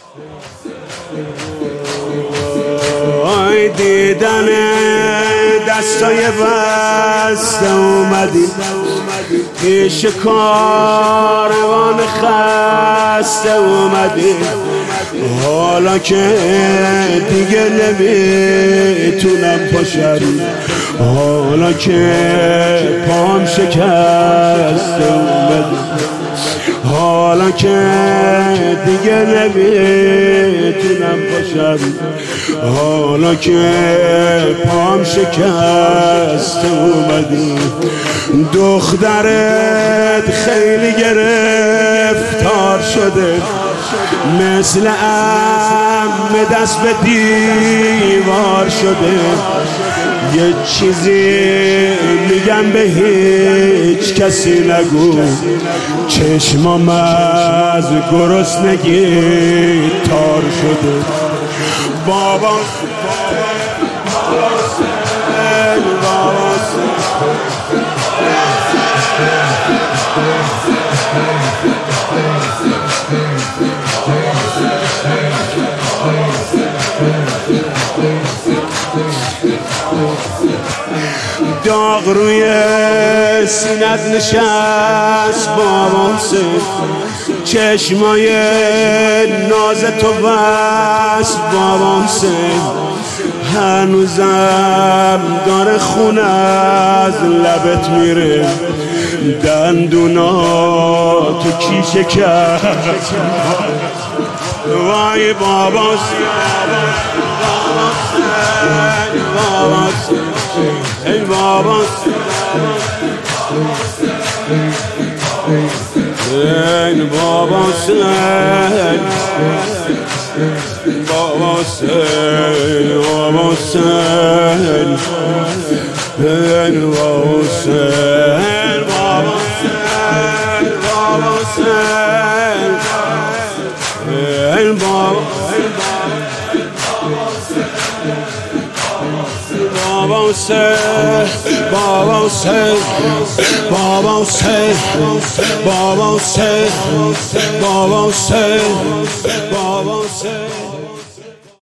آی دیدن دستای بسته اومدی پیش کاروان خسته اومدی، حالا که دیگه نمیتونم پاشم، حالا که پام شکسته اومدی، حالا که دیگه نمیتونم پاشم، حالا که پام شکسته اومدی. دخترت خیلی گرفتار شده، مثل عمه دست به دیوار شده. یه چیزی میگم به هیچ کسی نگو، چشمام از گرسنگی تار شده. بابا داغ روی سینت نشست بابا حسین، چشمای ناز تو بست بابا حسین، هنوزم داره خونه از لبت میره، دندونا تو کیشه کرد. وای بابا ای بابا ای بابا سن بابا سن بابا سن ای بابا سن بابا سن ای بابا Baba Hussein, Baba Hussein, Baba Hussein, Baba Hussein, Baba Hussein, Baba Hussein.